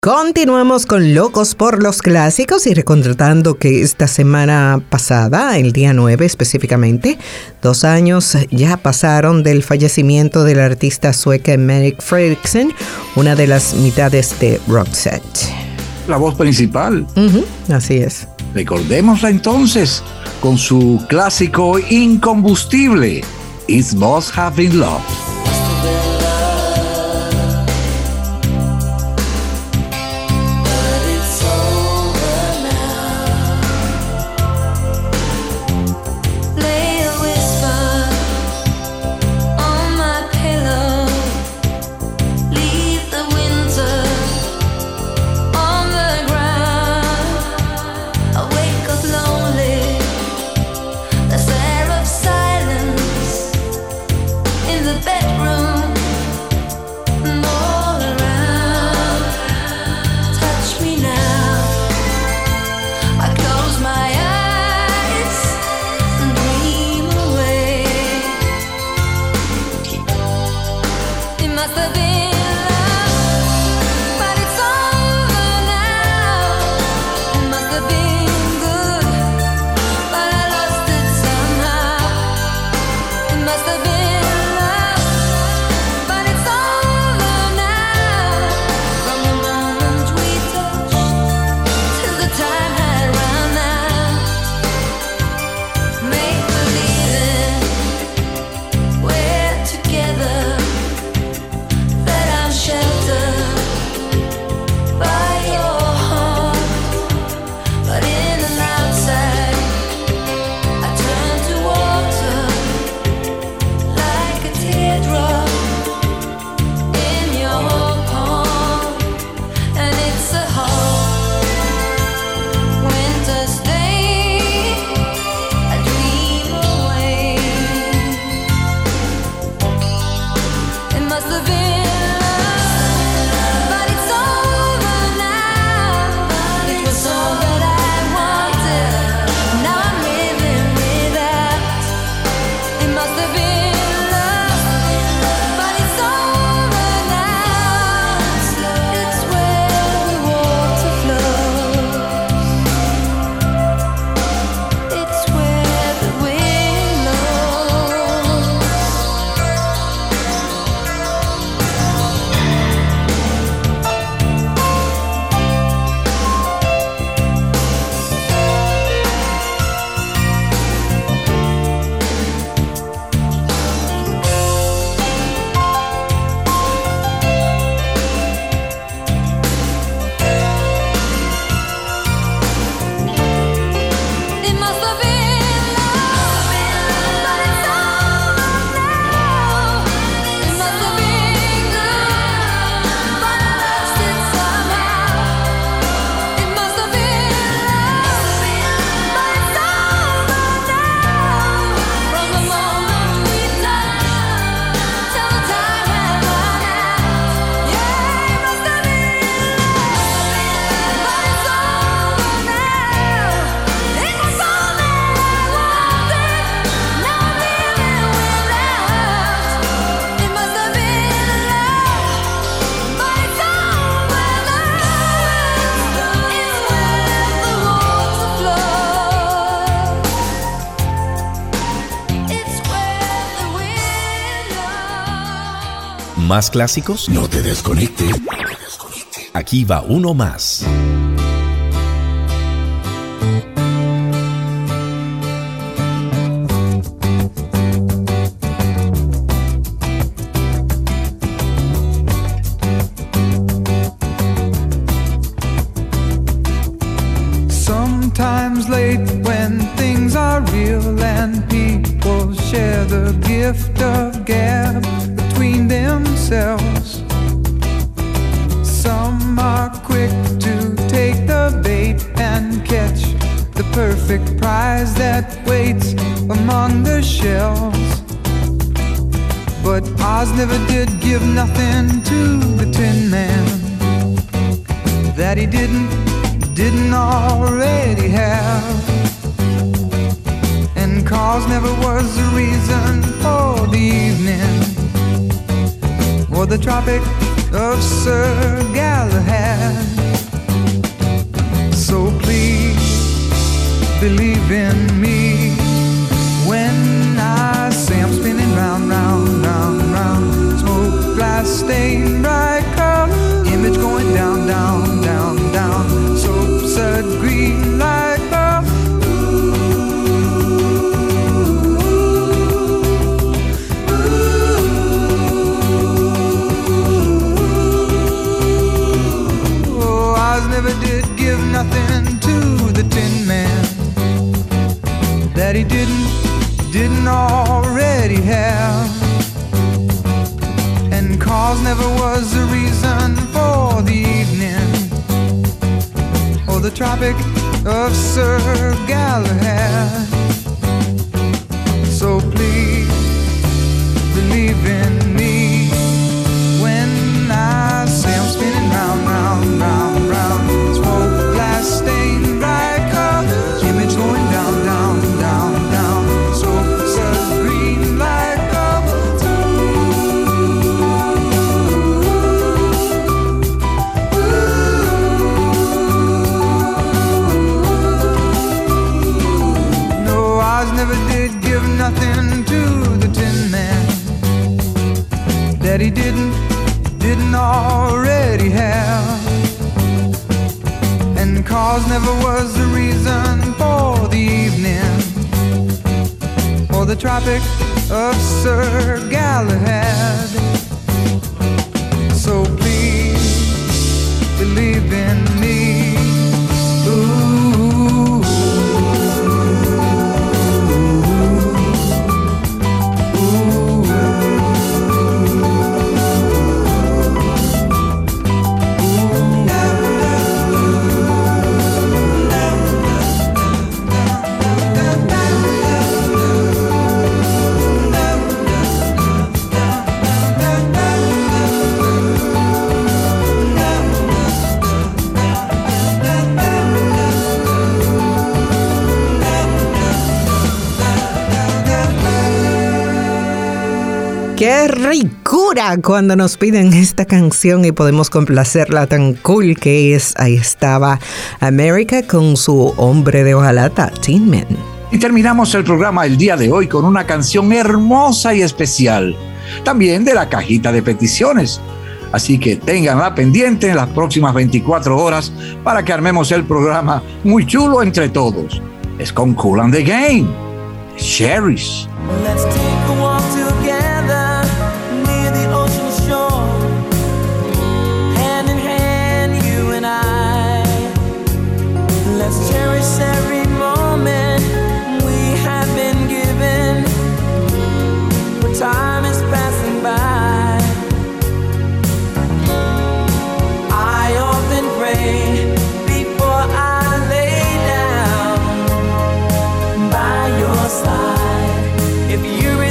Continuamos con Locos por los Clásicos y recordando que esta semana pasada, el día 9 específicamente, 2 años ya pasaron del fallecimiento de la artista sueca Mette Frederiksen, una de las mitades de Roxette. La voz principal. Así es. Recordémosla entonces con su clásico incombustible, It Must Have Been Love. ¿Más clásicos? No te desconectes. Aquí va uno más. Sometimes late when things are real and people share the gift of gab between themselves. Some are quick to take the bait and catch the perfect prize that waits among the shells. But Oz never did give nothing to the Tin Man that he didn't already have. And cause never was the reason for the evening or the tropic of Sir Galahad. So please believe in me when I say I'm spinning round, round, round, round. Smoke, glass, stain, bright color, image going down, down, down, down. Soap, sud, green light bulb. Oh, Oz never did give nothing to the Tin Man that he didn't already have. And cause never was a reason for the evening or the Tropic of Sir Galahad. So please believe in me when I say I'm spinning round, round, round, round. Smoke, glass, stain, bright color, image going down, down, down, down. Soap, sud, green light bulb. No, Oz never did give nothing to the Tin Man that he didn't already have. And cause never was the reason for the evening or the Tropic of Sir Galahad. So please believe in me. Ooh. ¡Qué ricura cuando nos piden esta canción y podemos complacerla tan cool que es! Ahí estaba America con su hombre de hojalata, Tin Man. Y terminamos el programa el día de hoy con una canción hermosa y especial, también de la cajita de peticiones. Así que ténganla pendiente en las próximas 24 horas para que armemos el programa muy chulo entre todos. Es con Kool and the Gang, Cherries. Let's take a walk together near the ocean shore, hand in hand, you and I. Let's cherish every moment we have been given, where time is passing by. I often pray before I lay down by your side. If you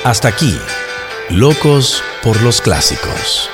Hasta aquí, Locos por los Clásicos.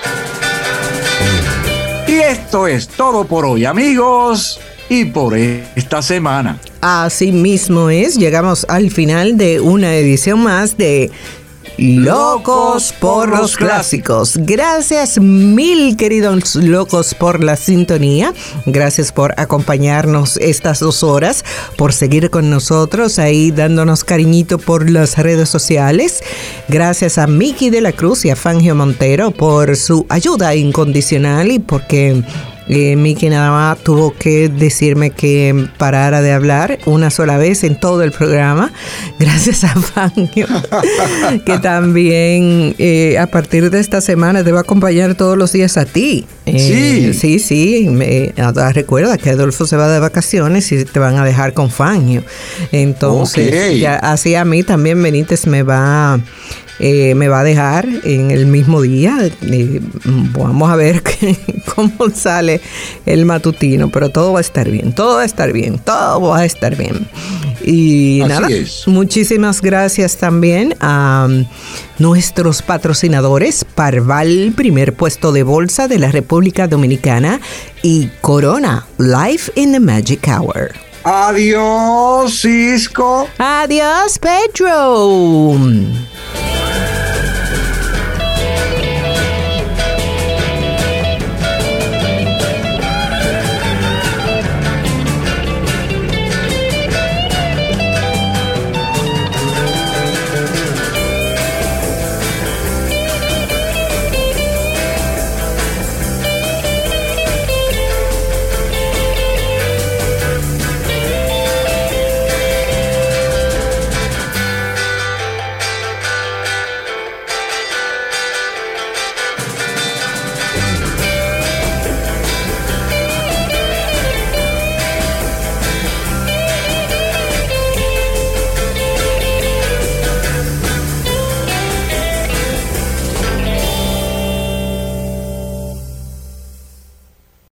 Y esto es todo por hoy, amigos, y por esta semana. Así mismo es, llegamos al final de una edición más de Locos por los Clásicos. Gracias mil, queridos locos, por la sintonía. Gracias por acompañarnos estas 2 horas, por seguir con nosotros ahí dándonos cariñito por las redes sociales. Gracias a Miki de la Cruz y a Fangio Montero por su ayuda incondicional y porque Miki nada más tuvo que decirme que parara de hablar una sola vez en todo el programa. Gracias a Fangio, que también a partir de esta semana te va a acompañar todos los días a ti. Sí. Recuerda que Adolfo se va de vacaciones y te van a dejar con Fangio. Entonces, ya, así a mí también Benítez me va a dejar en el mismo día. Vamos a ver cómo sale el matutino, pero todo va a estar bien, todo va a estar bien. Y así nada, es. Muchísimas gracias también a nuestros patrocinadores, Parval, primer puesto de bolsa de la República Dominicana, y Corona, Life in the Magic Hour. Adiós, Cisco. Adiós, Pedro.